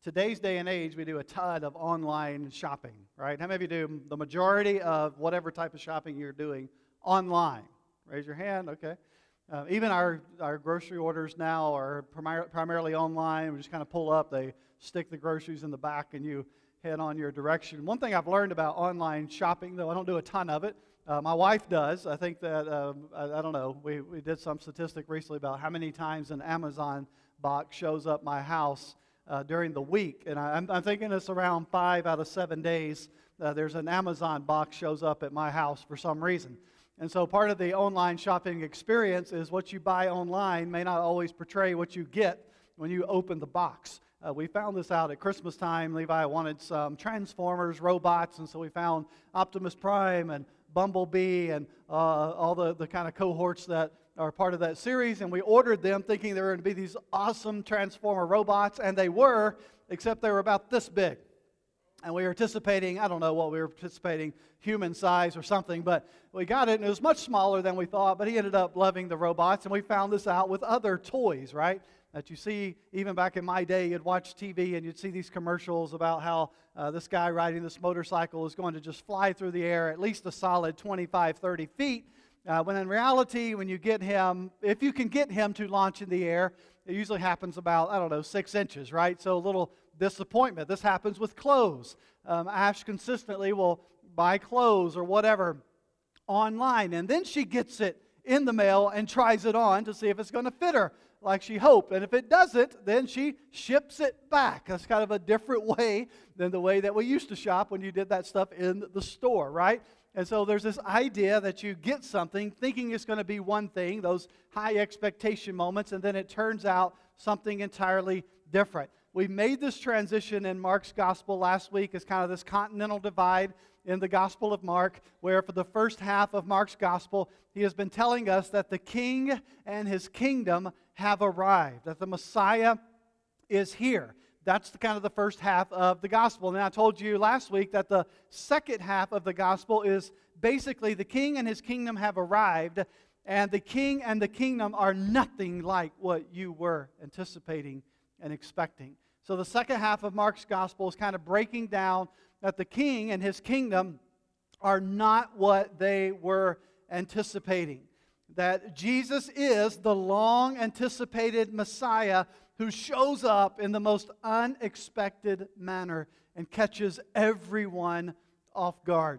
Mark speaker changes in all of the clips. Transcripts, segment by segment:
Speaker 1: today's day and age, we do a ton of online shopping, right? How many of you do the majority of whatever type of shopping you're doing online? Raise your hand, okay. Even our grocery orders now are primarily online. We just kind of pull up, they stick the groceries in the back, and you head on your direction. One thing I've learned about online shopping, though I don't do a ton of it, my wife does. I think that, I don't know, we did some statistic recently about how many times an Amazon box shows up my house during the week. And I'm thinking it's around 5 out of 7 days there's an Amazon box shows up at my house for some reason. And so part of the online shopping experience is what you buy online may not always portray what you get when you open the box. We found this out at Christmas time. Levi wanted some Transformers robots, and so we found Optimus Prime and Bumblebee and all the kind of cohorts that are part of that series, and we ordered them thinking they were going to be these awesome Transformer robots, and they were, except they were about this big. And we were anticipating, I don't know what we were anticipating, human size or something, but we got it, and it was much smaller than we thought, but he ended up loving the robots, and we found this out with other toys, right? That you see, even back in my day, you'd watch TV and you'd see these commercials about how this guy riding this motorcycle is going to just fly through the air at least a solid 25, 30 feet. When in reality, when you get him, if you can get him to launch in the air, it usually happens about, 6 inches, right? So a little disappointment. This happens with clothes. Ash consistently will buy clothes or whatever online, and then she gets it in the mail and tries it on to see if it's going to fit her like she hoped. And if it doesn't, then she ships it back. That's kind of a different way than the way that we used to shop when you did that stuff in the store, right? And so there's this idea that you get something thinking it's going to be one thing, those high expectation moments, and then it turns out something entirely different. We made this transition in Mark's gospel last week as kind of this continental divide in the Gospel of Mark, where for the first half of Mark's gospel, he has been telling us that the king and his kingdom have arrived, that the Messiah is here. That's kind of the first half of the gospel. And I told you last week that the second half of the gospel is basically the king and his kingdom have arrived, and the king and the kingdom are nothing like what you were anticipating and expecting. So the second half of Mark's gospel is kind of breaking down that the king and his kingdom are not what they were anticipating. That Jesus is the long-anticipated Messiah who shows up in the most unexpected manner and catches everyone off guard.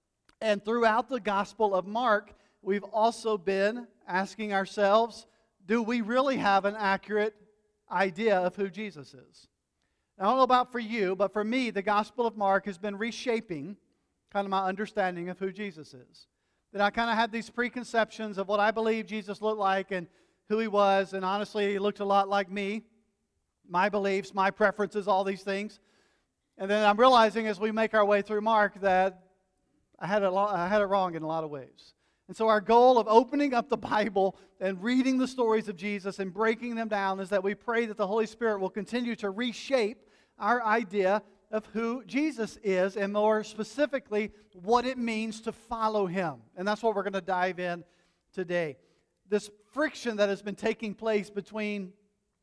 Speaker 1: And throughout the Gospel of Mark, we've also been asking ourselves, do we really have an accurate idea of who Jesus is? I don't know about for you, but for me, the Gospel of Mark has been reshaping kind of my understanding of who Jesus is. That I kind of had these preconceptions of what I believe Jesus looked like and who he was, and honestly, he looked a lot like me. My beliefs, my preferences, all these things. And then I'm realizing as we make our way through Mark that I had it wrong in a lot of ways. And so our goal of opening up the Bible and reading the stories of Jesus and breaking them down is that we pray that the Holy Spirit will continue to reshape our idea of who Jesus is, and more specifically, what it means to follow him. And that's what we're going to dive in today. This friction that has been taking place between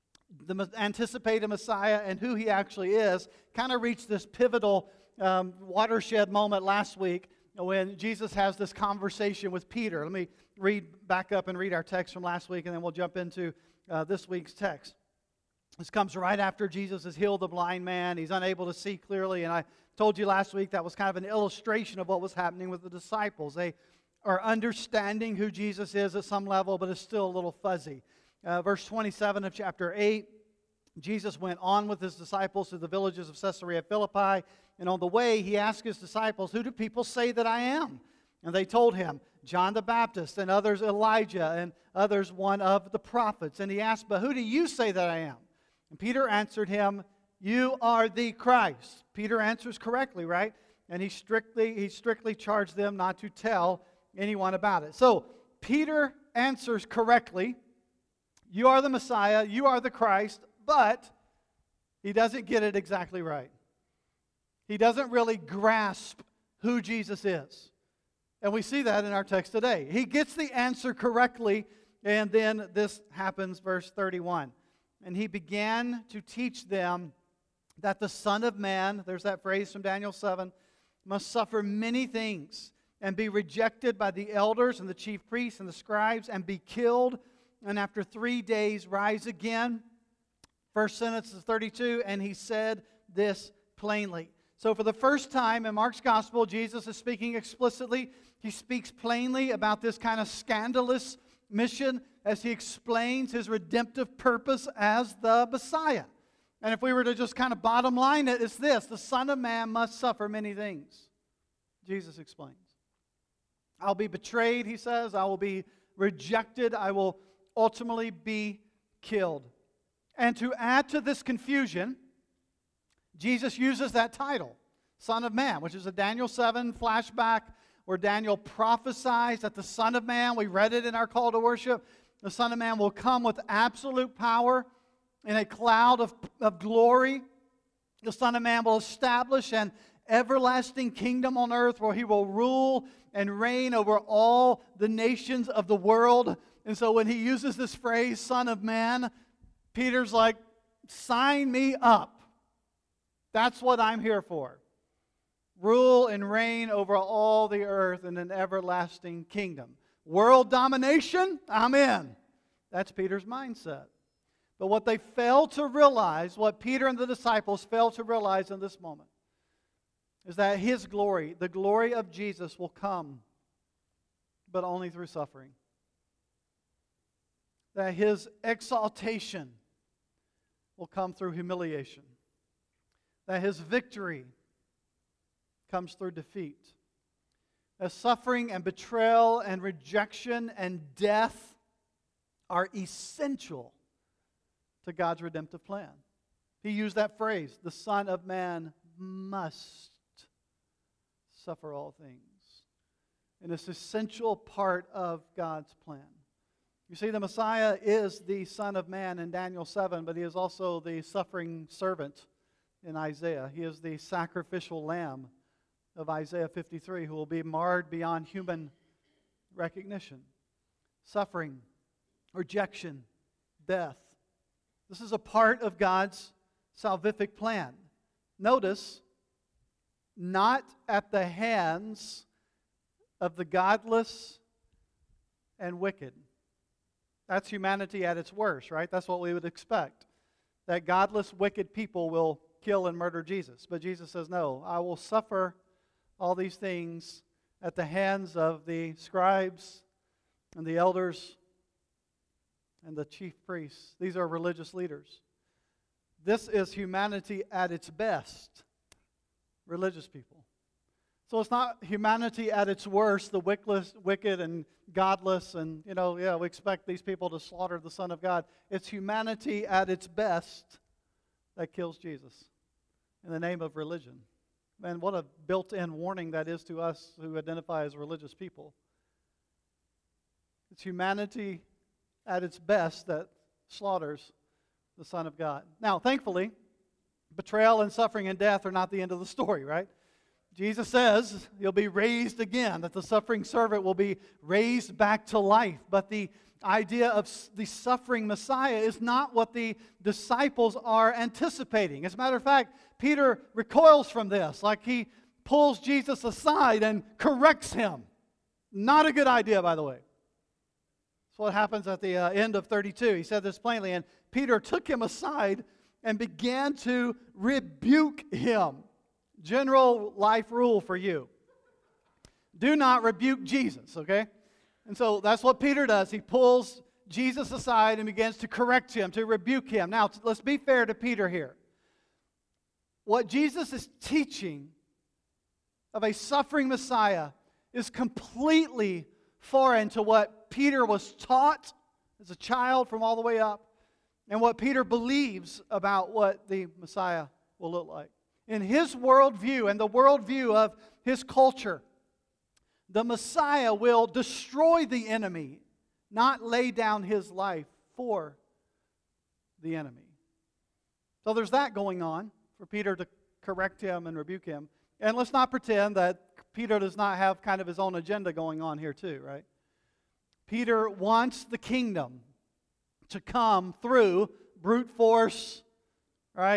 Speaker 1: the anticipated Messiah and who he actually is kind of reached this pivotal watershed moment last week when Jesus has this conversation with Peter. Let me back up and read our text from last week, and then we'll jump into this week's text. This comes right after Jesus has healed the blind man. He's unable to see clearly, and I told you last week that was kind of an illustration of what was happening with the disciples. They are understanding who Jesus is at some level, but it's still a little fuzzy. Verse 27 of chapter 8, Jesus went on with his disciples to the villages of Caesarea Philippi, and on the way he asked his disciples, "Who do people say that I am?" And they told him, "John the Baptist, and others Elijah, and others one of the prophets." And he asked, "But who do you say that I am?" And Peter answered him, "You are the Christ." Peter answers correctly, right? And he strictly charged them not to tell anyone about it. So Peter answers correctly. You are the Messiah, you are the Christ, but he doesn't get it exactly right. He doesn't really grasp who Jesus is. And we see that in our text today. He gets the answer correctly, and then this happens, verse 31. And he began to teach them that the Son of Man, there's that phrase from Daniel 7, must suffer many things and be rejected by the elders and the chief priests and the scribes and be killed, and after 3 days rise again. First sentence is 32, and he said this plainly. So for the first time in Mark's gospel, Jesus is speaking explicitly. He speaks plainly about this kind of scandalous mission as he explains his redemptive purpose as the Messiah. And if we were to just kind of bottom line it, it's this: the Son of Man must suffer many things. Jesus explains. I'll be betrayed, he says. I will be rejected. I will ultimately be killed. And to add to this confusion, Jesus uses that title, Son of Man, which is a Daniel 7 flashback where Daniel prophesies that the Son of Man, we read it in our call to worship, the Son of Man will come with absolute power in a cloud of glory. The Son of Man will establish an everlasting kingdom on earth where he will rule and reign over all the nations of the world. And so when he uses this phrase, Son of Man, Peter's like, sign me up. That's what I'm here for. Rule and reign over all the earth in an everlasting kingdom. World domination, I'm in. That's Peter's mindset. But what they fail to realize, what Peter and the disciples fail to realize in this moment, is that his glory, the glory of Jesus, will come, but only through suffering. That his exaltation will come through humiliation. That his victory comes through defeat. That suffering and betrayal and rejection and death are essential to God's redemptive plan. He used that phrase, the Son of Man must suffer all things. And it's an essential part of God's plan. You see, the Messiah is the Son of Man in Daniel 7, but he is also the suffering servant in Isaiah. He is the sacrificial lamb of Isaiah 53 who will be marred beyond human recognition. Suffering, rejection, death. This is a part of God's salvific plan. Notice, not at the hands of the godless and wicked. That's humanity at its worst, right? That's what we would expect. That godless, wicked people will kill and murder Jesus. But Jesus says, no, I will suffer all these things at the hands of the scribes and the elders and the chief priests. These are religious leaders. This is humanity at its best. Religious people. So it's not humanity at its worst, the wicked and godless, and, we expect these people to slaughter the Son of God. It's humanity at its best that kills Jesus in the name of religion. Man, what a built-in warning that is to us who identify as religious people. It's humanity at its best that slaughters the Son of God. Now, thankfully, betrayal and suffering and death are not the end of the story, right? Jesus says he'll be raised again, that the suffering servant will be raised back to life. But the idea of the suffering Messiah is not what the disciples are anticipating. As a matter of fact, Peter recoils from this, like he pulls Jesus aside and corrects him. Not a good idea, by the way. That's what happens at the end of 32. He said this plainly, and Peter took him aside and began to rebuke him. General life rule for you. Do not rebuke Jesus, okay? And so that's what Peter does. He pulls Jesus aside and begins to correct him, to rebuke him. Now, let's be fair to Peter here. What Jesus is teaching of a suffering Messiah is completely foreign to what Peter was taught as a child from all the way up, and what Peter believes about what the Messiah will look like. In his worldview and the worldview of his culture, the Messiah will destroy the enemy, not lay down his life for the enemy. So there's that going on for Peter to correct him and rebuke him. And let's not pretend that Peter does not have kind of his own agenda going on here too, right? Peter wants the kingdom to come through brute force, right?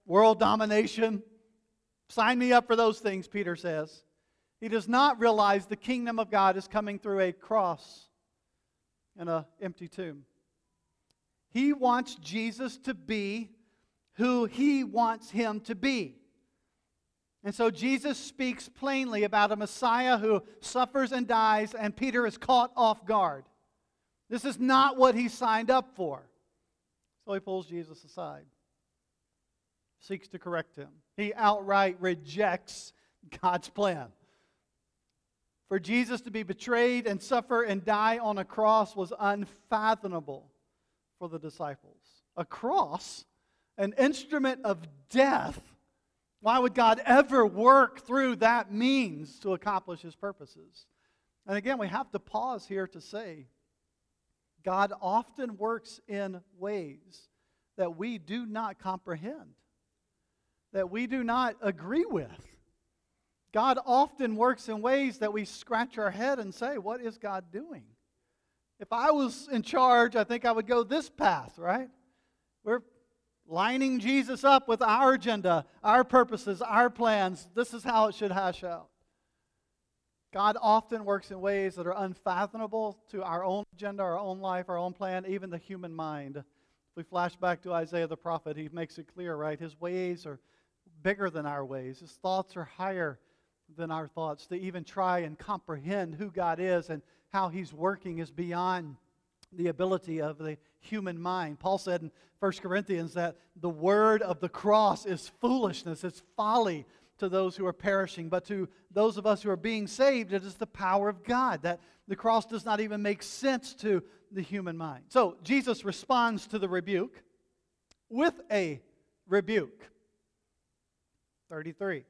Speaker 1: world domination. Sign me up for those things, Peter says. He does not realize the kingdom of God is coming through a cross and an empty tomb. He wants Jesus to be who he wants him to be. And so Jesus speaks plainly about a Messiah who suffers and dies, and Peter is caught off guard. This is not what he signed up for. So he pulls Jesus aside, seeks to correct him. He outright rejects God's plan. For Jesus to be betrayed and suffer and die on a cross was unfathomable for the disciples. A cross, an instrument of death. Why would God ever work through that means to accomplish his purposes? And again, we have to pause here to say, God often works in ways that we do not comprehend, that we do not agree with. God often works in ways that we scratch our head and say, what is God doing? If I was in charge, I think I would go this path, right? We're lining Jesus up with our agenda, our purposes, our plans. This is how it should hash out. God often works in ways that are unfathomable to our own agenda, our own life, our own plan, even the human mind. If we flash back to Isaiah the prophet, he makes it clear, right? His ways are bigger than our ways. His thoughts are higher than our thoughts. To even try and comprehend who God is and how he's working is beyond the ability of the human mind. Paul said in 1 Corinthians that the word of the cross is foolishness, it's folly to those who are perishing, but to those of us who are being saved, it is the power of God. That the cross does not even make sense to the human mind. So Jesus responds to the rebuke with a rebuke. 33.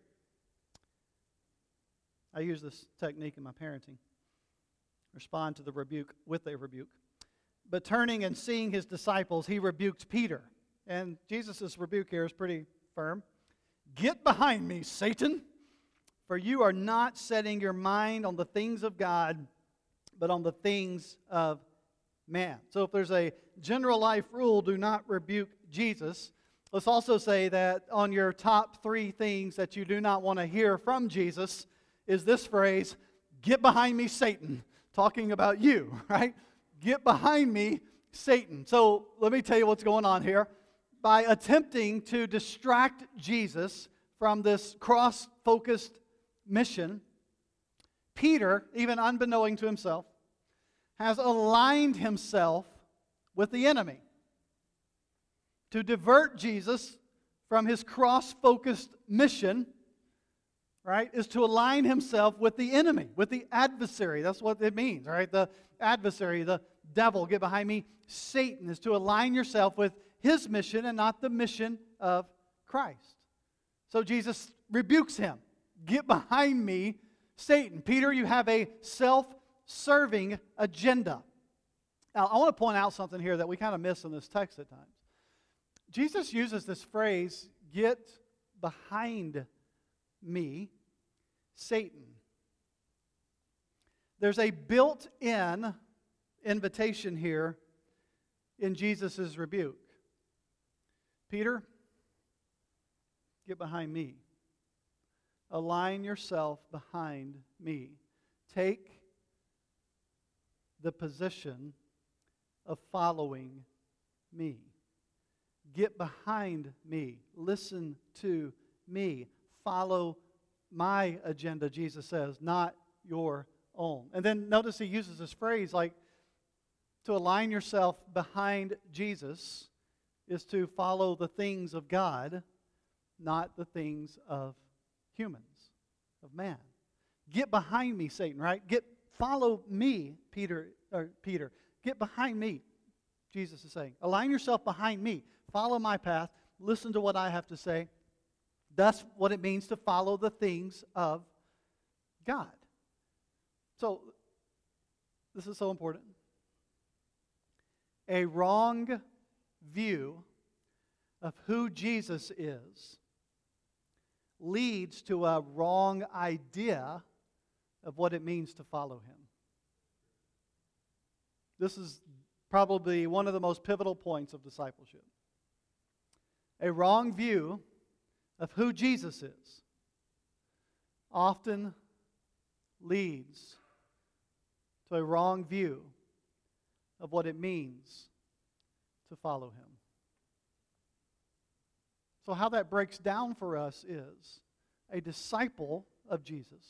Speaker 1: I use this technique in my parenting. Respond to the rebuke with a rebuke. But turning and seeing his disciples, he rebuked Peter. And Jesus' rebuke here is pretty firm. Get behind me, Satan, for you are not setting your mind on the things of God, but on the things of man. So if there's a general life rule, do not rebuke Jesus. Let's also say that on your top 3 things that you do not want to hear from Jesus is this phrase, get behind me, Satan, talking about you, right? Get behind me, Satan. So let me tell you what's going on here. By attempting to distract Jesus from this cross-focused mission, Peter, even unbeknown to himself, has aligned himself with the enemy. To divert Jesus from his cross-focused mission, right, is to align himself with the enemy, with the adversary. That's what it means, right? The adversary, the devil, get behind me. Satan is to align yourself with his mission and not the mission of Christ. So Jesus rebukes him. Get behind me, Satan. Peter, you have a self-serving agenda. Now, I want to point out something here that we kind of miss in this text at times. Jesus uses this phrase, get behind me, Satan. There's a built-in invitation here in Jesus' rebuke. Peter, get behind me. Align yourself behind me. Take the position of following me. Get behind me. Listen to me. Follow my agenda, Jesus says, not your own. And then notice he uses this phrase like to align yourself behind Jesus is to follow the things of God, not the things of humans, of man. Get behind me, Satan, right? Follow me, Peter. Get behind me, Jesus is saying. Align yourself behind me. Follow my path. Listen to what I have to say. That's what it means to follow the things of God. So, this is so important. A wrong view of who Jesus is leads to a wrong idea of what it means to follow him. This is probably one of the most pivotal points of discipleship. A wrong view of who Jesus is often leads to a wrong view of what it means to follow Him. So how that breaks down for us is a disciple of Jesus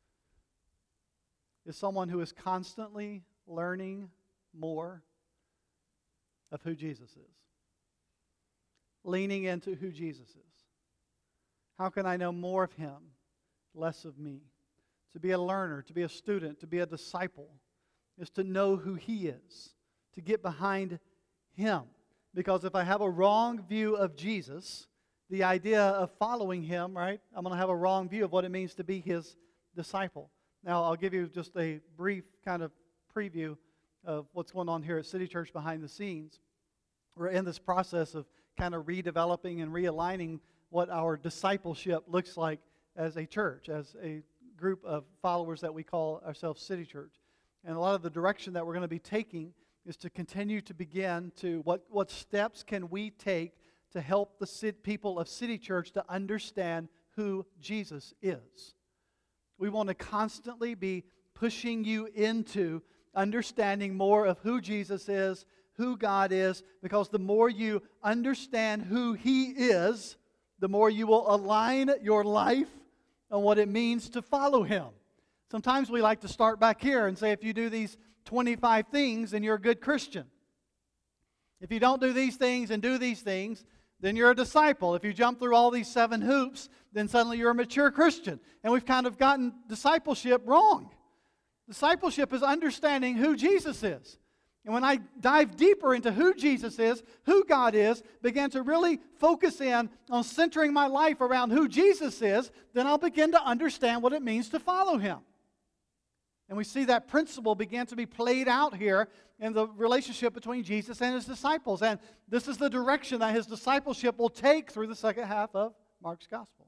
Speaker 1: is someone who is constantly learning more of who Jesus is. Leaning into who Jesus is. How can I know more of Him, less of me? To be a learner, to be a student, to be a disciple is to know who He is, to get behind Him. Because if I have a wrong view of Jesus, the idea of following Him, right, I'm going to have a wrong view of what it means to be His disciple. Now, I'll give you just a brief kind of preview of what's going on here at City Church behind the scenes. We're in this process of kind of redeveloping and realigning what our discipleship looks like as a church, as a group of followers that we call ourselves City Church. And a lot of the direction that we're going to be taking is to continue to begin to, what steps can we take to help the people of City Church to understand who Jesus is. We want to constantly be pushing you into understanding more of who Jesus is, who God is, because the more you understand who He is, the more you will align your life on what it means to follow Him. Sometimes we like to start back here and say, if you do these 25 things, then you're a good Christian. If you don't do these things and do these things, then you're a disciple. If you jump through all these 7 hoops, then suddenly you're a mature Christian. And we've kind of gotten discipleship wrong. Discipleship is understanding who Jesus is. And when I dive deeper into who Jesus is, who God is, begin to really focus in on centering my life around who Jesus is, then I'll begin to understand what it means to follow Him. And we see that principle begin to be played out here in the relationship between Jesus and His disciples. And this is the direction that His discipleship will take through the second half of Mark's Gospel.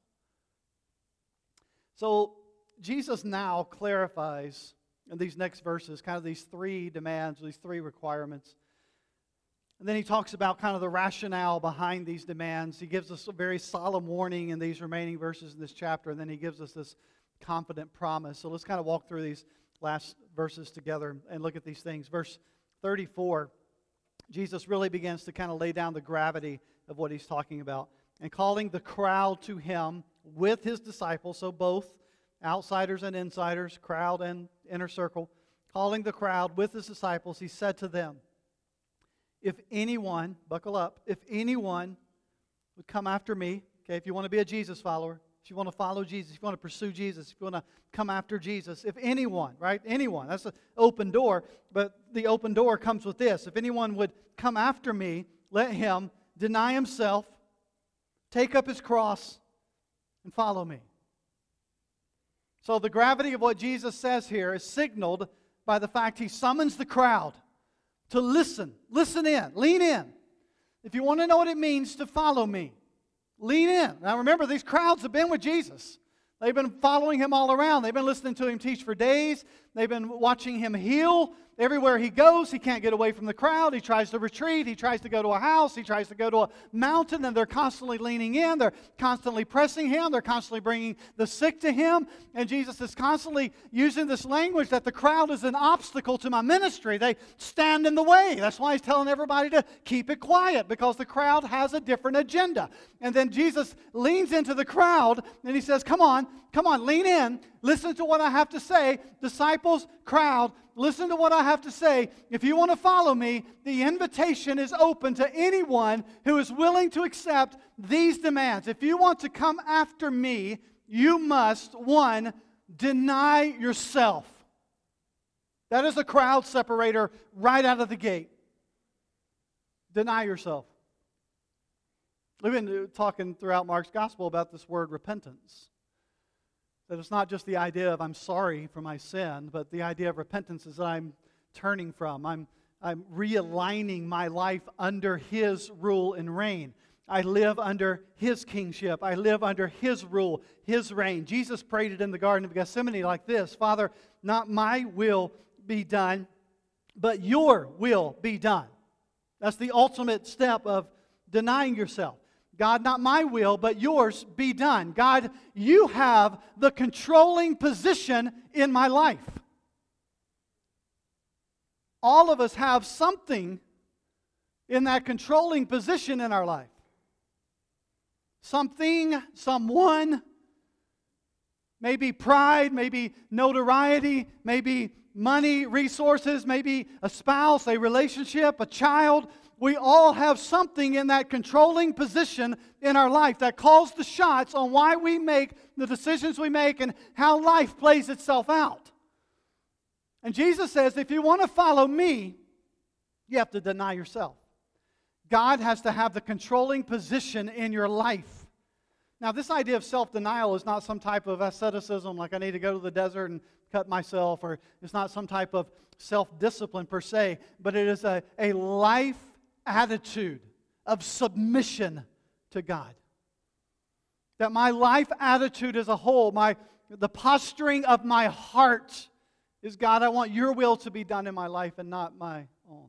Speaker 1: So Jesus now clarifies in these next verses kind of these 3 demands, these 3 requirements. And then He talks about kind of the rationale behind these demands. He gives us a very solemn warning in these remaining verses in this chapter, and then He gives us this confident promise. So let's kind of walk through these last verses together and look at these things. Verse 34, Jesus really begins to kind of lay down the gravity of what He's talking about. And calling the crowd to Him with His disciples, so both outsiders and insiders, crowd and inner circle, calling the crowd with His disciples, He said to them, if anyone, buckle up, if anyone would come after me, okay, if you want to be a Jesus follower, if you want to follow Jesus, if you want to pursue Jesus, if you want to come after Jesus, if anyone, right, anyone, that's an open door, but the open door comes with this. If anyone would come after me, let him deny himself, take up his cross, and follow me. So the gravity of what Jesus says here is signaled by the fact He summons the crowd to listen in, lean in. If you want to know what it means to follow me, lean in. Now remember, these crowds have been with Jesus. They've been following Him all around. They've been listening to Him teach for days. They've been watching Him heal. Everywhere He goes, He can't get away from the crowd. He tries to retreat. He tries to go to a house. He tries to go to a mountain, and they're constantly leaning in. They're constantly pressing Him. They're constantly bringing the sick to Him. And Jesus is constantly using this language that the crowd is an obstacle to my ministry. They stand in the way. That's why He's telling everybody to keep it quiet, because the crowd has a different agenda. And then Jesus leans into the crowd, and He says, come on, lean in. Listen to what I have to say. Disciples, crowd, listen to what I have to say. If you want to follow me, the invitation is open to anyone who is willing to accept these demands. If you want to come after me, you must, 1, deny yourself. That is a crowd separator right out of the gate. Deny yourself. We've been talking throughout Mark's Gospel about this word repentance. That it's not just the idea of I'm sorry for my sin, but the idea of repentance is that I'm turning from. I'm realigning my life under His rule and reign. I live under His kingship. I live under His rule, His reign. Jesus prayed it in the Garden of Gethsemane like this: Father, not my will be done, but your will be done. That's the ultimate step of denying yourself. God, not my will, but yours be done. God, you have the controlling position in my life. All of us have something in that controlling position in our life. Something, someone, maybe pride, maybe notoriety, maybe money, resources, maybe a spouse, a relationship, a child. We all have something in that controlling position in our life that calls the shots on why we make the decisions we make and how life plays itself out. And Jesus says, if you want to follow me, you have to deny yourself. God has to have the controlling position in your life. Now, this idea of self-denial is not some type of asceticism, like I need to go to the desert and cut myself, or it's not some type of self-discipline per se, but it is a life attitude of submission to God. That my life attitude as a whole, the posturing of my heart is, God, I want your will to be done in my life and not my own.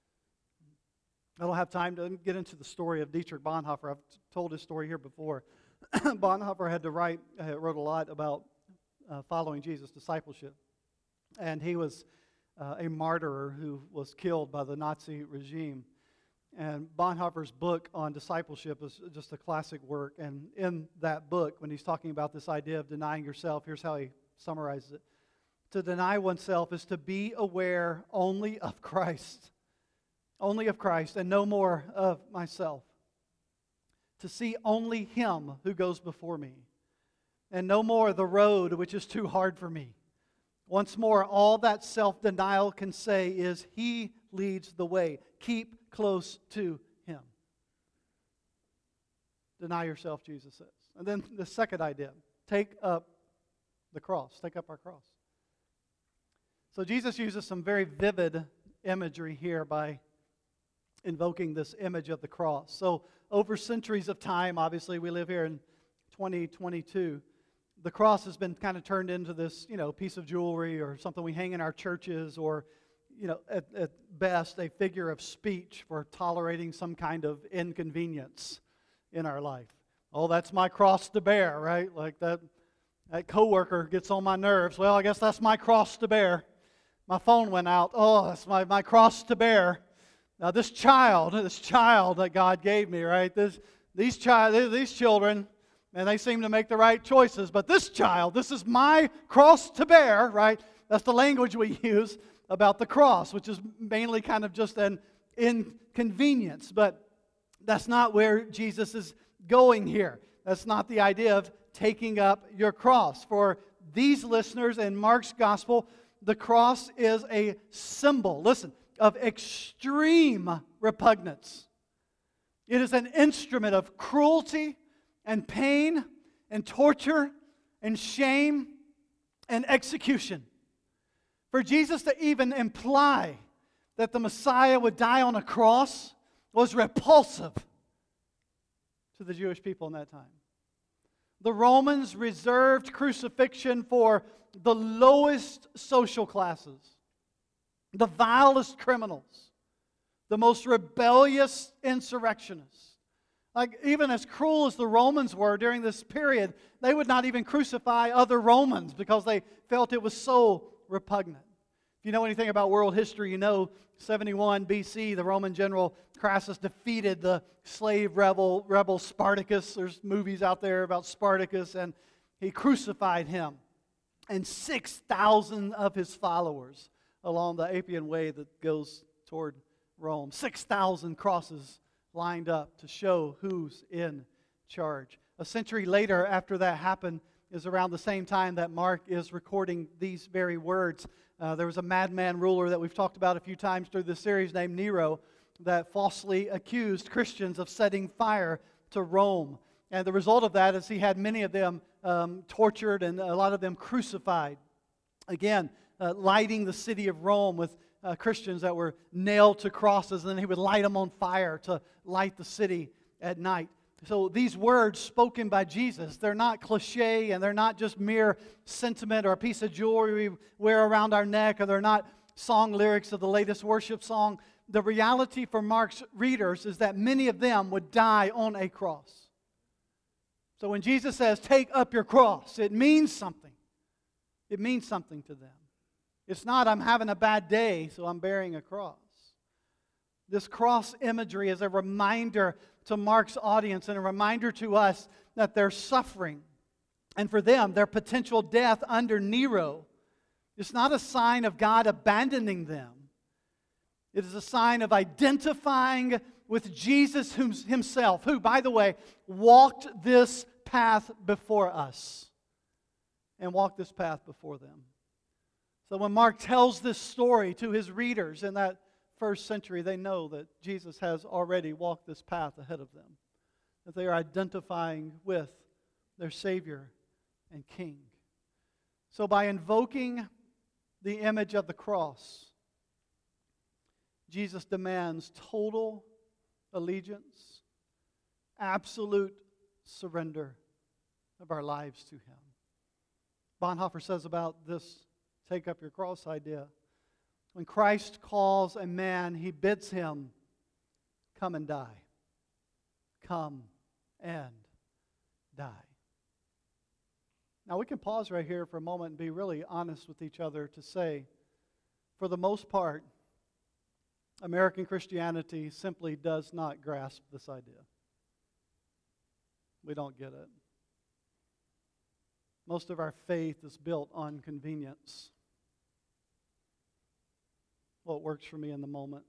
Speaker 1: I don't have time to get into the story of Dietrich Bonhoeffer. I've told his story here before. Bonhoeffer wrote a lot about following Jesus' discipleship. And he was a martyr who was killed by the Nazi regime. And Bonhoeffer's book on discipleship is just a classic work. And in that book, when he's talking about this idea of denying yourself, here's how he summarizes it. To deny oneself is to be aware only of Christ, and no more of myself. To see only Him who goes before me, and no more the road which is too hard for me. Once more, all that self-denial can say is, He leads the way. Keep close to Him. Deny yourself, Jesus says. And then the second idea, take up the cross. Take up our cross. So Jesus uses some very vivid imagery here by invoking this image of the cross. So over centuries of time, obviously we live here in 2022, the cross has been kind of turned into this, piece of jewelry or something we hang in our churches, or, at best, a figure of speech for tolerating some kind of inconvenience in our life. Oh, that's my cross to bear, right? Like that coworker gets on my nerves. Well, I guess that's my cross to bear. My phone went out. Oh, that's my cross to bear. Now, this child that God gave me, right? These children, and they seem to make the right choices. But this child, this is my cross to bear, right? That's the language we use about the cross, which is mainly kind of just an inconvenience. But that's not where Jesus is going here. That's not the idea of taking up your cross. For these listeners in Mark's gospel, the cross is a symbol, listen, of extreme repugnance. It is an instrument of cruelty and pain and torture and shame and execution. For Jesus to even imply that the Messiah would die on a cross was repulsive to the Jewish people in that time. The Romans reserved crucifixion for the lowest social classes, the vilest criminals, the most rebellious insurrectionists. Like, even as cruel as the Romans were during this period, they would not even crucify other Romans because they felt it was so repugnant. If you know anything about world history, you know 71 BC, the Roman general Crassus defeated the slave rebel Spartacus. There's movies out there about Spartacus, and he crucified him and 6,000 of his followers along the Appian Way that goes toward Rome. 6,000 crosses lined up to show who's in charge. A century later, after that happened, is around the same time that Mark is recording these very words. There was a madman ruler that we've talked about a few times through this series named Nero that falsely accused Christians of setting fire to Rome. And the result of that is he had many of them tortured and a lot of them crucified. Again, lighting the city of Rome with Christians that were nailed to crosses, and then he would light them on fire to light the city at night. So these words spoken by Jesus, they're not cliche, and they're not just mere sentiment or a piece of jewelry we wear around our neck, or they're not song lyrics of the latest worship song. the reality for Mark's readers is that many of them would die on a cross. So when Jesus says, take up your cross, it means something. It means something to them. It's not, I'm having a bad day, so I'm bearing a cross. This cross imagery is a reminder to Mark's audience and a reminder to us that their suffering, and for them, their potential death under Nero, is not a sign of God abandoning them. It is a sign of identifying with Jesus himself, who, by the way, walked this path before us and walked this path before them. So when Mark tells this story to his readers in that first century, they know that Jesus has already walked this path ahead of them, that they are identifying with their Savior and King. So by invoking the image of the cross, Jesus demands total allegiance, absolute surrender of our lives to Him. Bonhoeffer says about this take up your cross idea, when Christ calls a man, He bids him come and die. Come and die. Now we can pause right here for a moment and be really honest with each other to say, for the most part, American Christianity simply does not grasp this idea. We don't get it. Most of our faith is built on convenience. What works for me in the moment.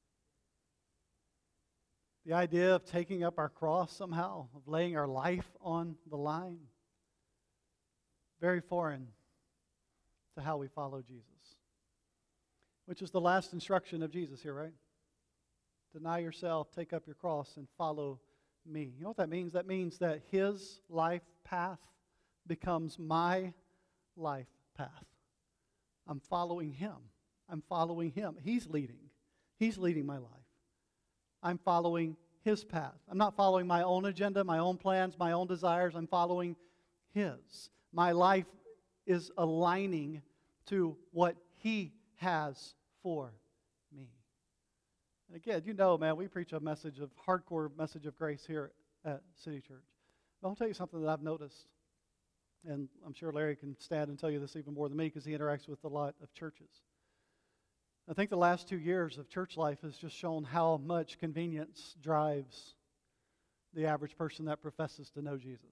Speaker 1: The idea of taking up our cross somehow, of laying our life on the line, very foreign to how we follow Jesus. Which is the last instruction of Jesus here, right? Deny yourself, take up your cross, and follow me. You know what that means? That means that His life path becomes my life path. I'm following Him. I'm following Him. He's leading. He's leading my life. I'm following His path. I'm not following my own agenda, my own plans, my own desires. I'm following His. My life is aligning to what He has for me. And again, you know, man, we preach a hardcore message of grace here at City Church. But I'll tell you something that I've noticed, and I'm sure Larry can stand and tell you this even more than me because he interacts with a lot of churches. I think the last 2 years of church life has just shown how much convenience drives the average person that professes to know Jesus.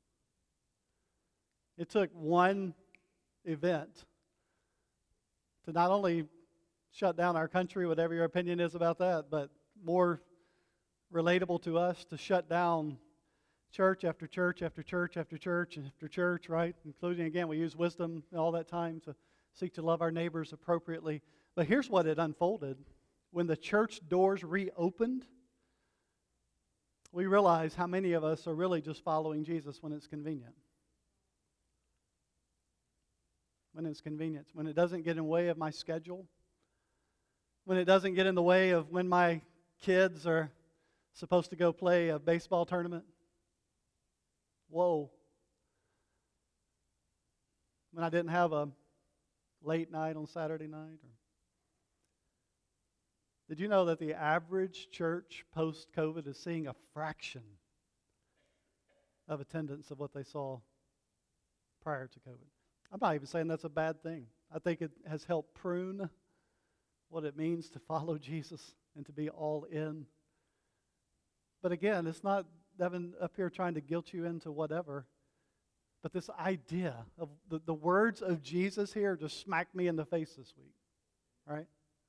Speaker 1: It took one event to not only shut down our country, whatever your opinion is about that, but more relatable to us, to shut down church after church after church after church after church, right? Including, again, we use wisdom all that time to seek to love our neighbors appropriately. But here's what it unfolded. When the church doors reopened, we realize how many of us are really just following Jesus when it's convenient. When it's convenient. When it doesn't get in the way of my schedule. When it doesn't get in the way of when my kids are supposed to go play a baseball tournament. Whoa. When I didn't have a late night on Saturday night. Did you know that the average church post-COVID is seeing a fraction of attendance of what they saw prior to COVID? I'm not even saying that's a bad thing. I think it has helped prune what it means to follow Jesus and to be all in. But again, it's not Devin up here trying to guilt you into whatever. But this idea of the words of Jesus here just smacked me in the face this week. Right?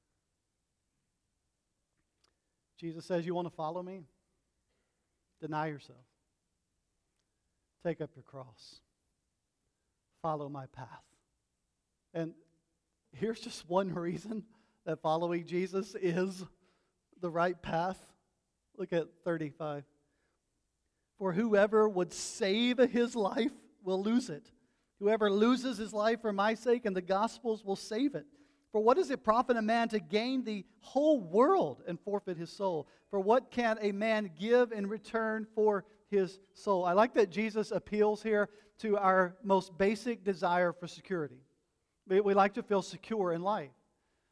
Speaker 1: Jesus says, you want to follow me? Deny yourself. Take up your cross. Follow my path. And here's just one reason that following Jesus is the right path. Look at 35. For whoever would save his life will lose it. Whoever loses his life for my sake and the gospel's will save it. For what does it profit a man to gain the whole world and forfeit his soul? For what can a man give in return for his soul? I like that Jesus appeals here to our most basic desire for security. We like to feel secure in life.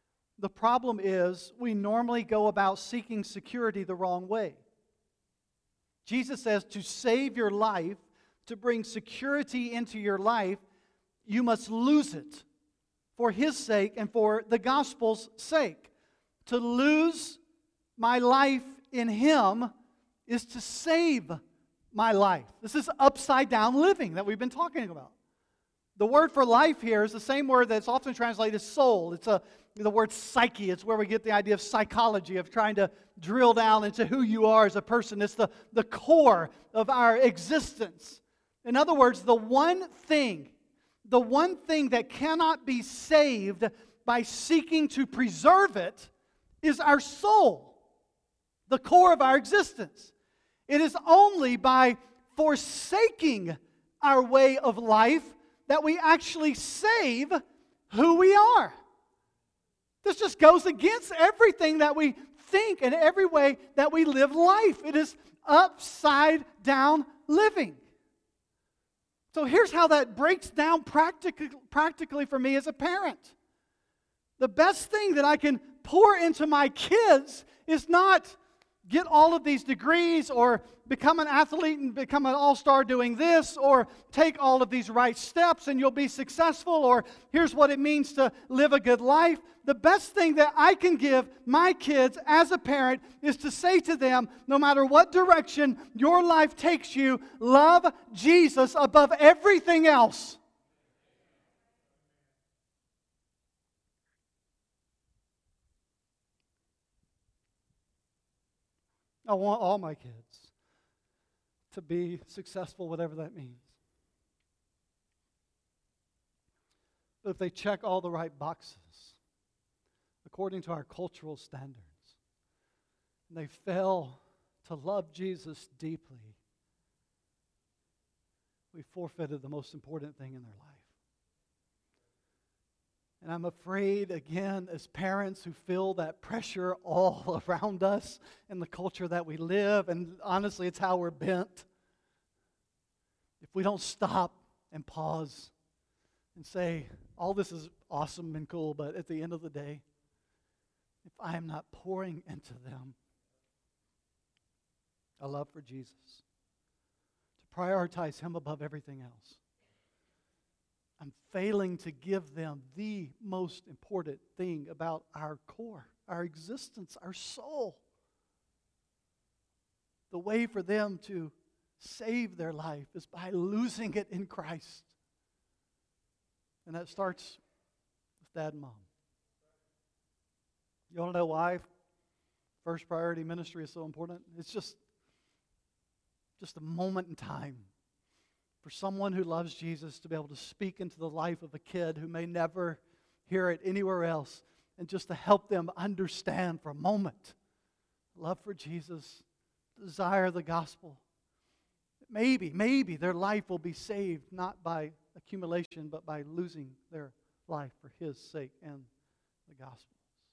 Speaker 1: The problem is we normally go about seeking security the wrong way. Jesus says to save your life, to bring security into your life, you must lose it for His sake and for the gospel's sake. To lose my life in Him is to save my life. This is upside down living that we've been talking about. The word for life here is the same word that's often translated soul. It's the word psyche. It's where we get the idea of psychology, of trying to drill down into who you are as a person. It's the core of our existence. In other words, the one thing that cannot be saved by seeking to preserve it is our soul, the core of our existence. It is only by forsaking our way of life that we actually save who we are. This just goes against everything that we think and every way that we live life. It is upside down living. So here's how that breaks down practically for me as a parent. The best thing that I can pour into my kids is not get all of these degrees or become an athlete and become an all-star doing this, or take all of these right steps and you'll be successful, or here's what it means to live a good life. The best thing that I can give my kids as a parent is to say to them, no matter what direction your life takes you, love Jesus above everything else. I want all my kids to be successful, whatever that means. But if they check all the right boxes, according to our cultural standards, and they fail to love Jesus deeply, we forfeited the most important thing in their life. And I'm afraid, again, as parents who feel that pressure all around us in the culture that we live, and honestly, it's how we're bent. If we don't stop and pause and say, all this is awesome and cool, but at the end of the day, if I am not pouring into them a love for Jesus, to prioritize Him above everything else, I'm failing to give them the most important thing about our core, our existence, our soul. The way for them to save their life is by losing it in Christ. And that starts with dad and mom. You want to know why first priority ministry is so important? It's just a moment in time for someone who loves Jesus to be able to speak into the life of a kid who may never hear it anywhere else, and just to help them understand for a moment love for Jesus, desire the gospel. Maybe their life will be saved not by accumulation, but by losing their life for His sake and the gospel.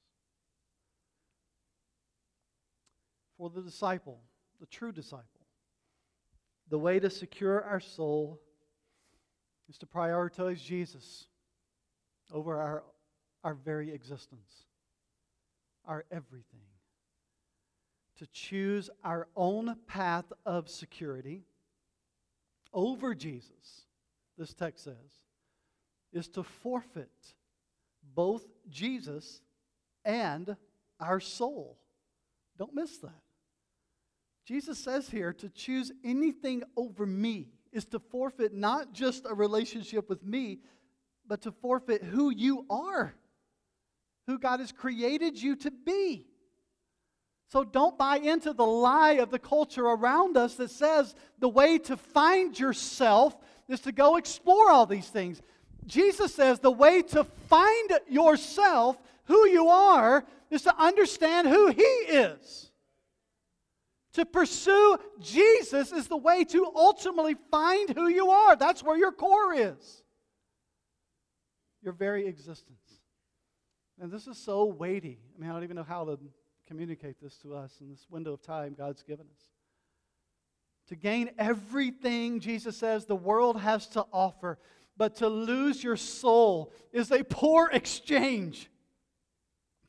Speaker 1: For the disciple, the true disciple, the way to secure our soul is to prioritize Jesus over our very existence, our everything. To choose our own path of security over Jesus, this text says, is to forfeit both Jesus and our soul. Don't miss that. Jesus says here to choose anything over me is to forfeit not just a relationship with me, but to forfeit who you are, who God has created you to be. So don't buy into the lie of the culture around us that says the way to find yourself is to go explore all these things. Jesus says the way to find yourself, who you are, is to understand who He is. To pursue Jesus is the way to ultimately find who you are. That's where your core is. Your very existence. And this is so weighty. I don't even know how to communicate this to us in this window of time God's given us. To gain everything, Jesus says, the world has to offer, but to lose your soul is a poor exchange.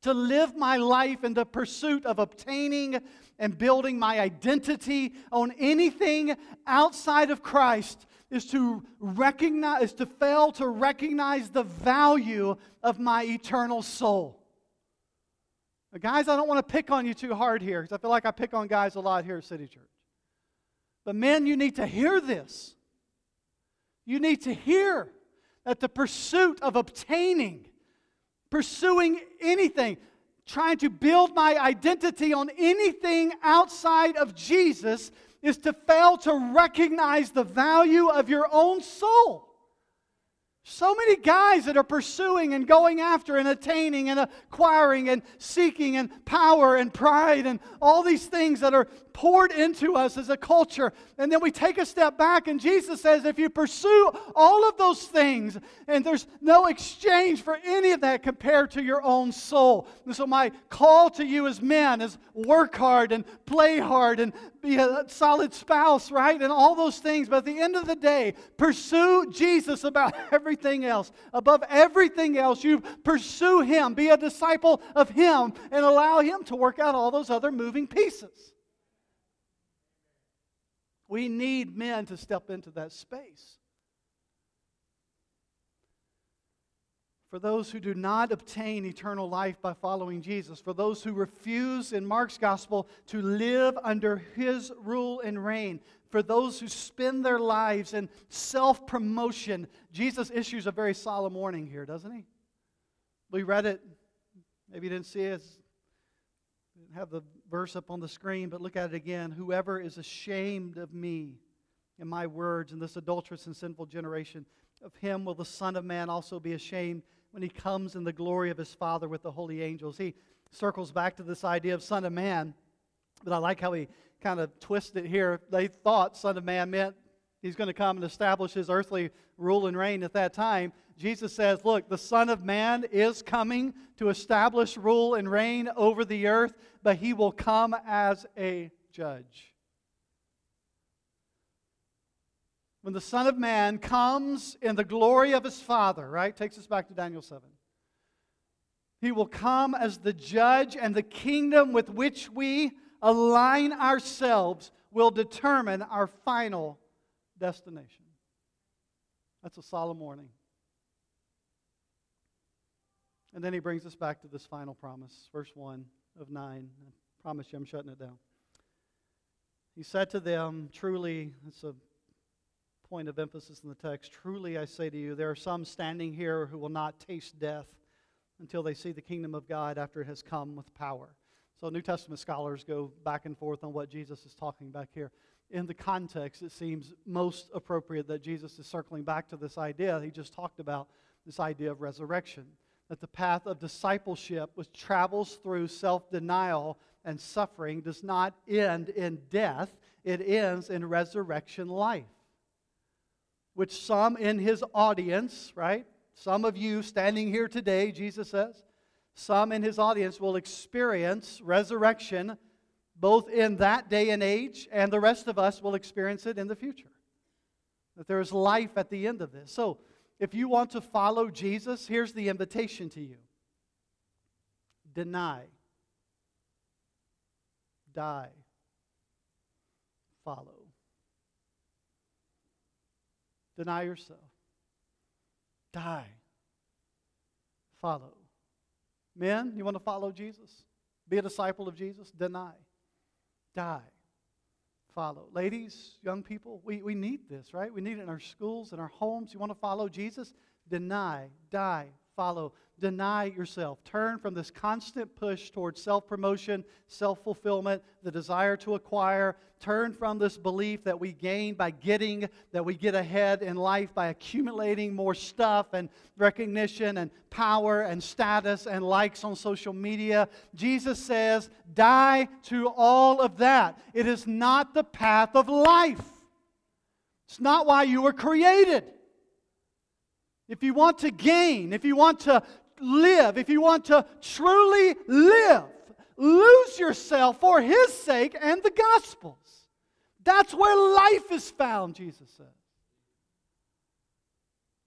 Speaker 1: To live my life in the pursuit of obtaining and building my identity on anything outside of Christ is to fail to recognize the value of my eternal soul. Now, guys, I don't want to pick on you too hard here, because I feel like I pick on guys a lot here at City Church. But men, you need to hear this. You need to hear that the pursuit of obtaining, pursuing anything, trying to build my identity on anything outside of Jesus is to fail to recognize the value of your own soul. So many guys that are pursuing and going after and attaining and acquiring and seeking and power and pride and all these things that are poured into us as a culture. And then we take a step back and Jesus says if you pursue all of those things and there's no exchange for any of that compared to your own soul. And so my call to you as men is work hard and play hard and be a solid spouse, right? And all those things. But at the end of the day, pursue Jesus about everything else. Above everything else, you pursue Him. Be a disciple of Him and allow Him to work out all those other moving pieces. We need men to step into that space. For those who do not obtain eternal life by following Jesus, for those who refuse in Mark's gospel to live under His rule and reign, for those who spend their lives in self-promotion, Jesus issues a very solemn warning here, doesn't He? We read it. Maybe you didn't see it. Didn't have the verse up on the screen, but look at it again. Whoever is ashamed of me and my words in this adulterous and sinful generation, of him will the Son of Man also be ashamed when He comes in the glory of His Father with the holy angels. He circles back to this idea of Son of Man, but I like how he kind of twisted it here. They thought Son of Man meant He's going to come and establish His earthly rule and reign at that time. Jesus says, look, the Son of Man is coming to establish rule and reign over the earth, but He will come as a judge. When the Son of Man comes in the glory of His Father, right? Takes us back to Daniel 7. He will come as the judge, and the kingdom with which we align ourselves will determine our final destination. That's a solemn warning. And then He brings us back to this final promise, verse 1 of 9. I promise you I'm shutting it down. He said to them, truly, it's a point of emphasis in the text, truly I say to you, there are some standing here who will not taste death until they see the kingdom of God after it has come with power. So New Testament scholars go back and forth on what Jesus is talking back here. In the context, it seems most appropriate that Jesus is circling back to this idea. He just talked about this idea of resurrection. That the path of discipleship, which travels through self-denial and suffering, does not end in death. It ends in resurrection life. Which some in His audience, right? Some of you standing here today, Jesus says, some in His audience will experience resurrection both in that day and age, and the rest of us will experience it in the future. That there is life at the end of this. So, if you want to follow Jesus, here's the invitation to you. Deny. Die. Follow. Deny yourself. Die. Follow. Men, you want to follow Jesus? Be a disciple of Jesus? Deny. Die. Follow. Ladies, young people, we need this, right? We need it in our schools, in our homes. You want to follow Jesus? Deny, die, follow. Deny yourself. Turn from this constant push towards self-promotion, self-fulfillment, the desire to acquire. Turn from this belief that we gain by getting, that we get ahead in life by accumulating more stuff and recognition and power and status and likes on social media. Jesus says, die to all of that. It is not the path of life. It's not why you were created. If you want to gain, if you want to live, if you want to truly live, lose yourself for His sake and the Gospels. That's where life is found, Jesus says.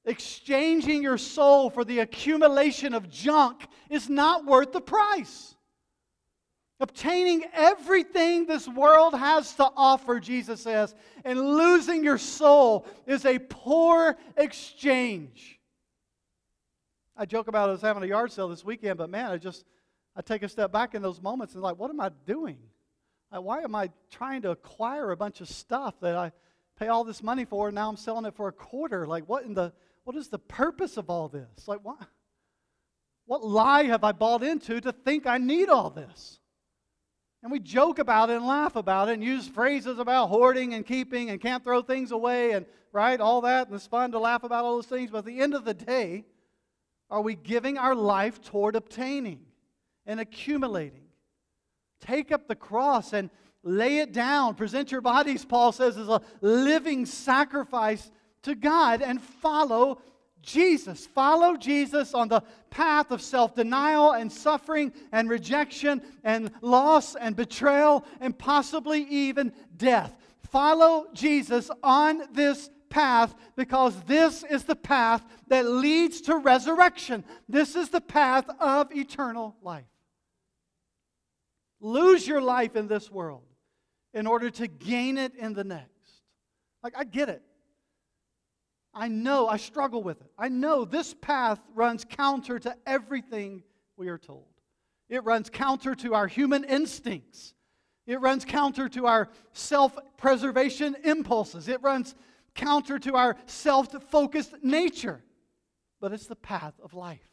Speaker 1: Exchanging your soul for the accumulation of junk is not worth the price. Obtaining everything this world has to offer, Jesus says, and losing your soul is a poor exchange. I joke about us having a yard sale this weekend, but man, I take a step back in those moments and like, what am I doing? Why am I trying to acquire a bunch of stuff that I pay all this money for, and now I'm selling it for a quarter? Like, what is the purpose of all this? Like, what lie have I bought into to think I need all this? And we joke about it and laugh about it and use phrases about hoarding and keeping and can't throw things away and, right, all that. And it's fun to laugh about all those things. But at the end of the day, are we giving our life toward obtaining and accumulating? Take up the cross and lay it down. Present your bodies, Paul says, as a living sacrifice to God and follow Jesus. Follow Jesus on the path of self-denial and suffering and rejection and loss and betrayal and possibly even death. Follow Jesus on this path because this is the path that leads to resurrection. This is the path of eternal life. Lose your life in this world in order to gain it in the next. Like, I get it. I know, I struggle with it. I know this path runs counter to everything we are told. It runs counter to our human instincts. It runs counter to our self-preservation impulses. It runs counter to our self-focused nature. But it's the path of life.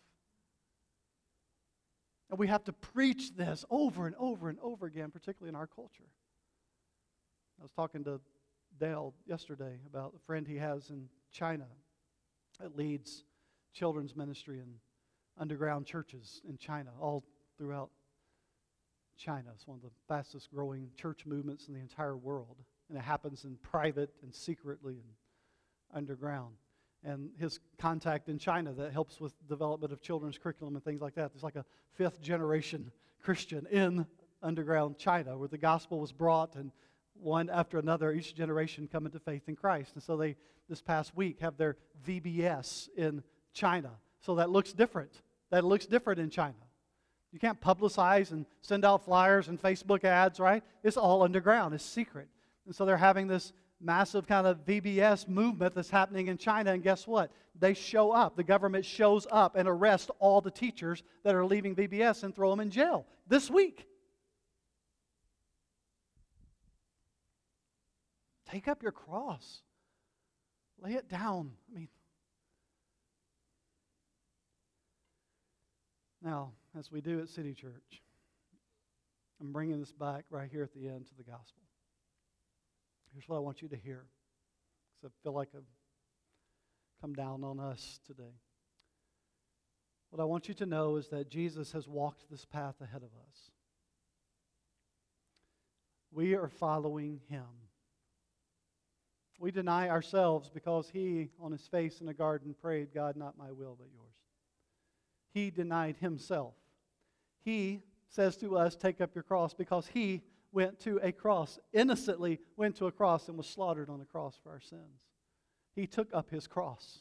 Speaker 1: And we have to preach this over and over and over again, particularly in our culture. I was talking to Dale yesterday about a friend he has in China that leads children's ministry in underground churches in China, all throughout China. It's one of the fastest growing church movements in the entire world. And it happens in private and secretly and underground. And his contact in China that helps with development of children's curriculum and things like that. There's like a 5th generation Christian in underground China where the gospel was brought and one after another, each generation coming to faith in Christ. And so they, this past week, have their VBS in China. So that looks different. That looks different in China. You can't publicize and send out flyers and Facebook ads, right? It's all underground. It's secret. And so they're having this massive kind of VBS movement that's happening in China. And guess what? They show up. The government shows up and arrests all the teachers that are leaving VBS and throw them in jail this week. Take up your cross. Lay it down. Now, as we do at City Church, I'm bringing this back right here at the end to the gospel. Here's what I want you to hear, because I feel like I've come down on us today. What I want you to know is that Jesus has walked this path ahead of us. We are following Him. We deny ourselves because He, on His face in the garden, prayed, God, not my will, but yours. He denied Himself. He says to us, take up your cross, because He went to a cross, innocently went to a cross and was slaughtered on the cross for our sins. He took up His cross.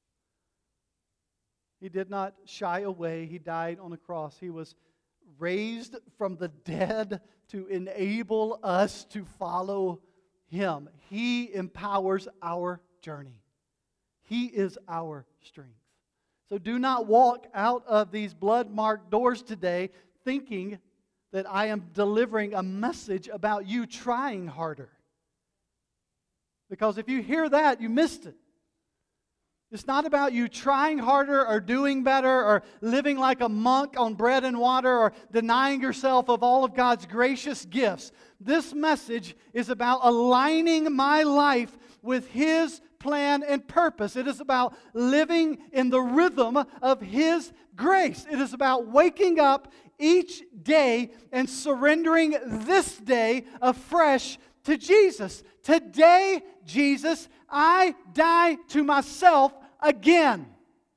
Speaker 1: He did not shy away. He died on a cross. He was raised from the dead to enable us to follow Him. He empowers our journey. He is our strength. So do not walk out of these blood-marked doors today thinking that I am delivering a message about you trying harder. Because if you hear that, you missed it. It's not about you trying harder or doing better or living like a monk on bread and water or denying yourself of all of God's gracious gifts. This message is about aligning my life with His plan and purpose. It is about living in the rhythm of His grace. It is about waking up each day and surrendering this day afresh to Jesus. Today, Jesus, I die to myself again.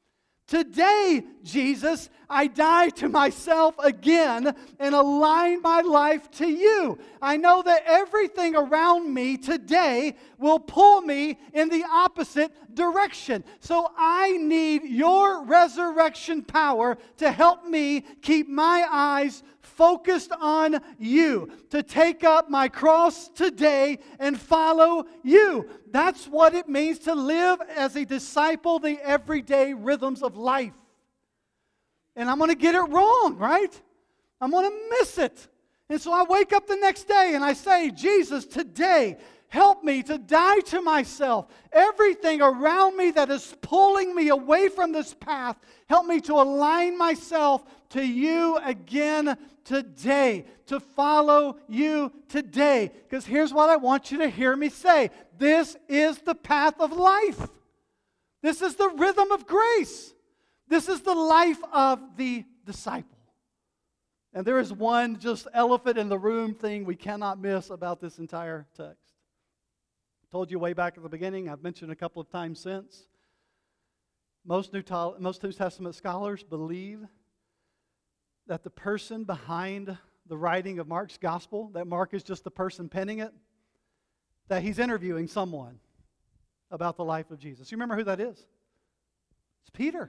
Speaker 1: Today, Jesus, I die to myself again and align my life to you. I know that everything around me today will pull me in the opposite direction. So I need your resurrection power to help me keep my eyes focused on you, to take up my cross today and follow you. That's what it means to live as a disciple, the everyday rhythms of life. And I'm going to get it wrong, right? I'm going to miss it. And so I wake up the next day and I say, Jesus, today, help me to die to myself. Everything around me that is pulling me away from this path, help me to align myself to you again today, to follow you today. Because here's what I want you to hear me say. This is the path of life. This is the rhythm of grace. This is the life of the disciple. And there is one just elephant in the room thing we cannot miss about this entire text. I told you way back at the beginning, I've mentioned a couple of times since. Most New Testament scholars believe that the person behind the writing of Mark's gospel, that Mark is just the person penning it, that he's interviewing someone about the life of Jesus. You remember who that is? It's Peter.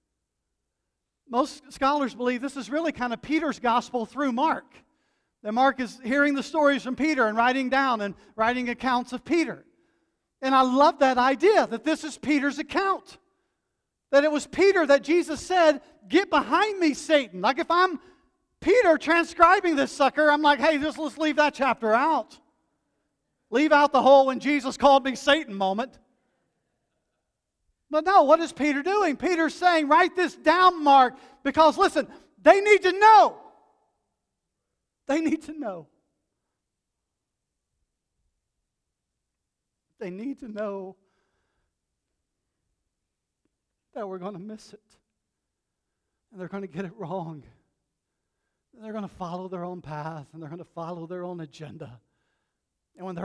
Speaker 1: Most scholars believe this is really kind of Peter's gospel through Mark. That Mark is hearing the stories from Peter and writing down and writing accounts of Peter. And I love that idea, that this is Peter's account. That it was Peter that Jesus said, "Get behind me, Satan." Like if I'm Peter transcribing this sucker, I'm like, hey, let's leave that chapter out. Leave out the whole "when Jesus called me Satan" moment. But no, what is Peter doing? Peter's saying, write this down, Mark, because listen, they need to know. They need to know. They need to know that we're going to miss it. And they're going to get it wrong. And they're going to follow their own path, and they're going to follow their own agenda. And when they're